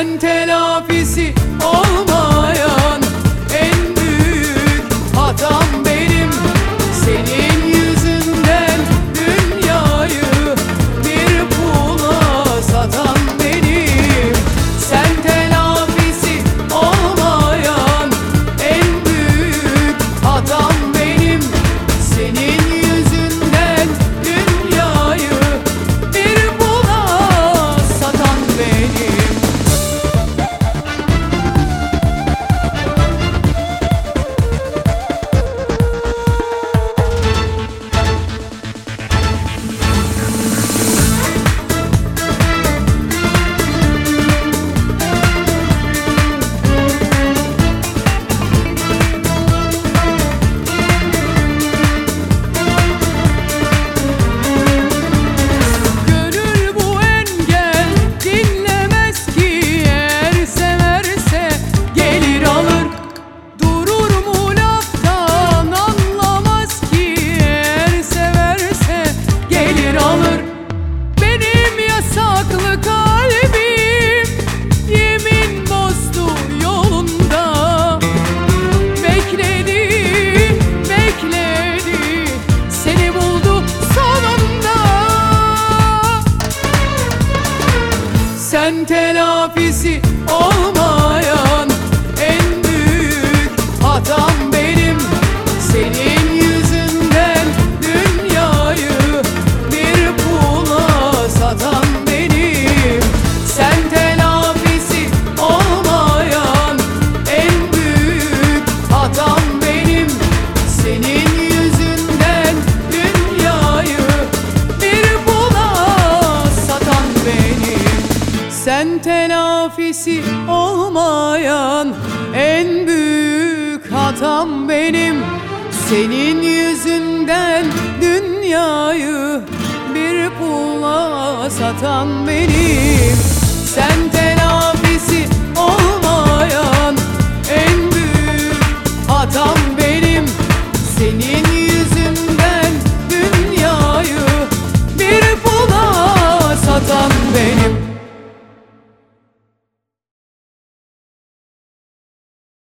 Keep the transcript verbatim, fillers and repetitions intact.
Sen telafisi olmayan en büyük hatam benim. Senin yüzünden dünyayı bir pula satan benim. Sen telafisi olmayan en büyük hatam benim. Senin yüzünden dünyayı bir pula satan benim. Sen telafisi olmayan en büyük hatam benim. Senin yüzünden dünyayı bir pula satan benim. Sen telafisi olmayan en büyük hatam benim. Senin yüzünden dünyayı bir pula satan benim. Sen telafisi olmayan en büyük hatam benim. Senin yüzünden dünyayı bir pula satan benim. Sen